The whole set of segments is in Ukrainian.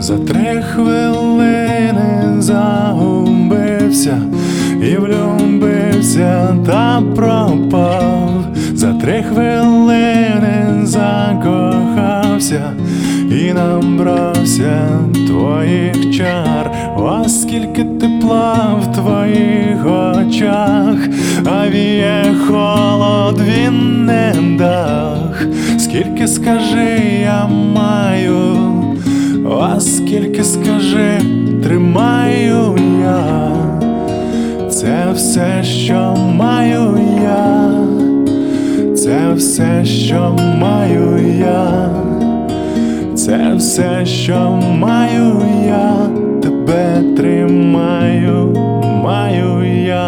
За 3 хвилини загубився і влюбився та пропав. За 3 хвилини закохався і набрався твоїх чар. О, скільки тепла в твоїх очах, а віє холод, він не дах. Скільки, скажи, я маю, о, скільки, скажи, тримаю я. Це все, що маю я, це все, що маю я, це все, що маю я, тебе тримаю, маю я.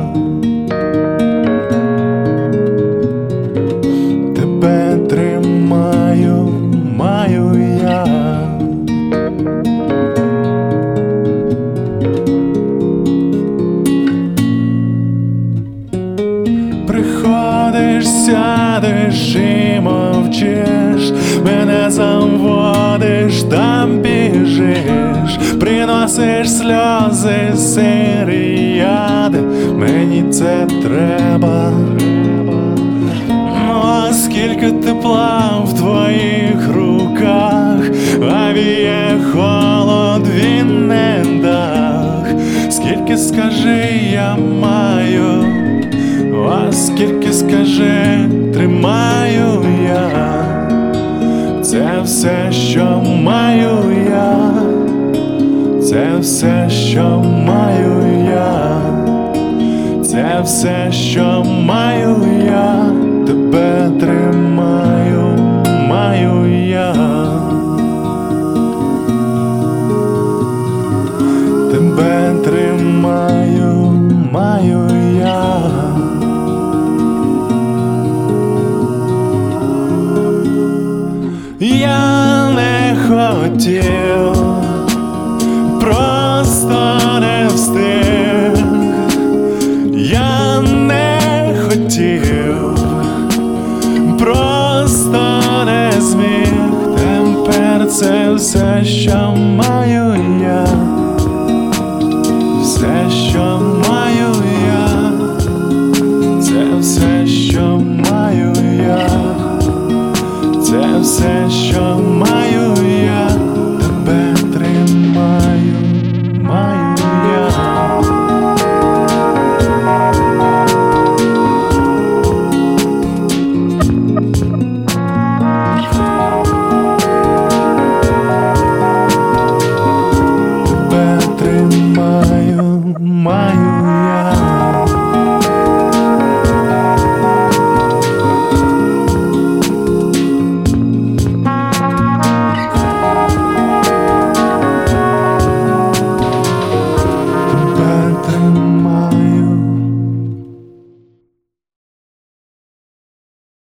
Тебе тримаю, маю я. Приходиш, сядеш і мовчиш, мене заводиш, там біжиш, приносиш сльози, сирі яди, мені це треба. О, скільки тепла в твоїх руках, а віє холод, він не дах. Скільки, скажи, я маю, о, скільки, скажи, тримаю я. Це все, що маю я, це все, що маю я, це все, що маю я, тебе тримаю, маю я. Тебе тримаю, маю я. Я не хотів, просто не встиг. Я не хотів, просто не зміг. Тепер це все, що маю я, все, що маю я, це все, що маю я, це все, що маю